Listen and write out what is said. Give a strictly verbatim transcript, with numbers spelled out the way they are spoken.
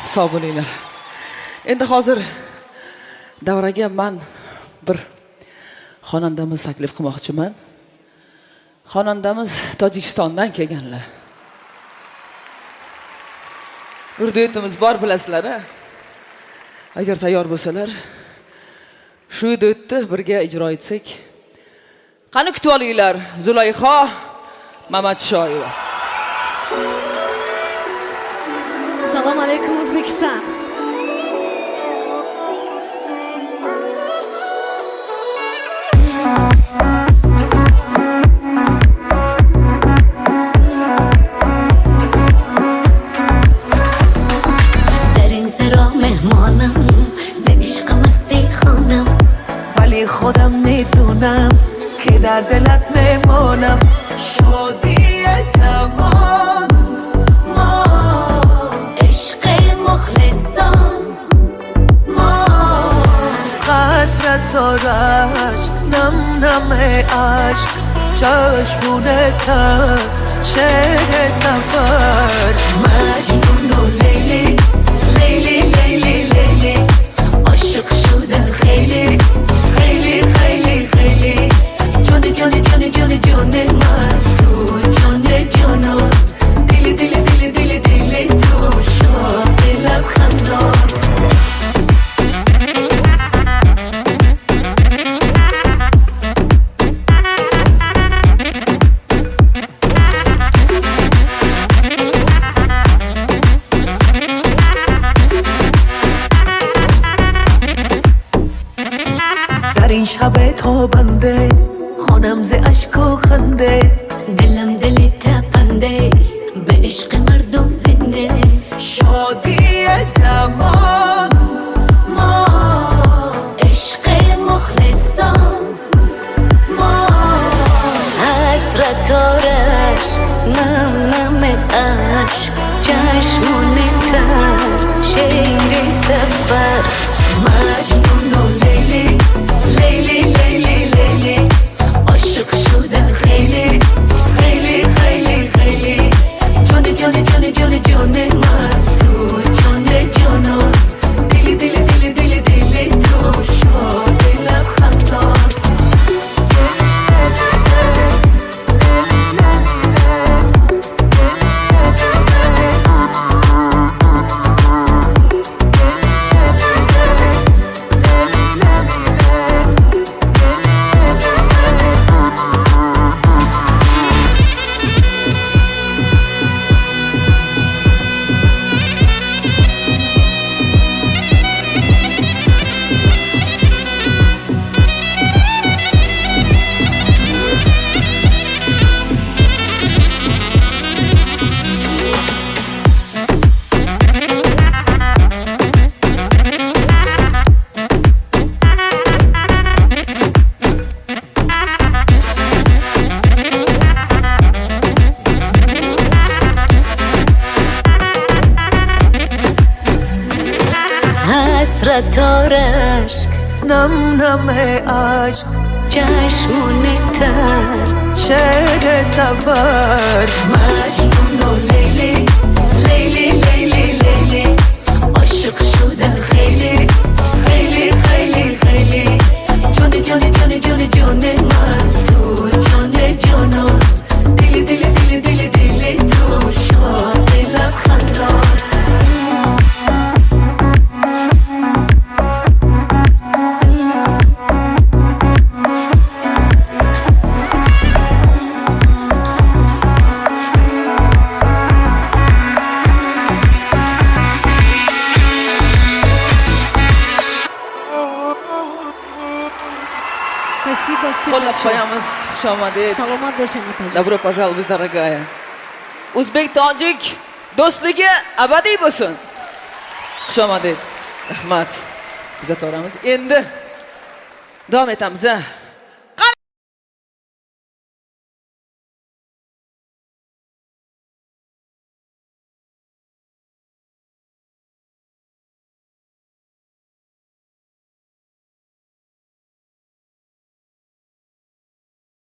Sog' bo'linglar. Endi hozir davraga men bir xonandamiz taklif qilmoqchiman. Xonandamiz Tojikistondan kelganlar. Bir duetimiz bor bilasizlar. Agar tayyor bo'lsalar, shu duetni birga ijro etsak. Qani kutib olinglar, Zulayho Mamadshoyeva. Assalomu alaykum O'zbekiston. خودم میدونم که در دلت میمونم شادی زمان ما عشق مخلصان ما قصرت تا رشک نم نم عشق چشمونه تر شهر سفر مجنون و لیلی لیلی لیلی لیلی عاشق شدن خیلی خیلی خیلی خیلی جان جان جان جان جان من تو جان جانان دل دل دل دل دل تو شاد لبخندان در این شب تابنده خانم ز اشک و خنده دلم دل تپنده به عشق مردم زنده شادی زمان ما عشق مخلصان ما حسرت آرش نم نم عشق چشمون تر شیر سفر مجنون و لیلی لیلی لیلی لیلی عاشق شدن خیلی خیلی خیلی خیلی جان جان جان جان جان من تو جان جانان دل دل دل دل دل تو شاد لبخندان حسرت آرشک نم نم عشق چشمون تر شهر سفر مجنون و لیلی لیلی لیلی لیلی عاشق شدن خیلی خیلی خیلی خیلی جان جان جان جان جان من تو جان جانان دل دل دل دل دل تو شاد لبخندان Спасибо всем Qo'llab большое. qo'yamiz. Xush omaded. Salomat bo'ling, otajon. Добро пожаловать, дорогая. O'zbek-tojik do'stligi abadiy bo'lsin. Xush omaded. Rahmat. Kuzataveramiz. Endi davom etamiz.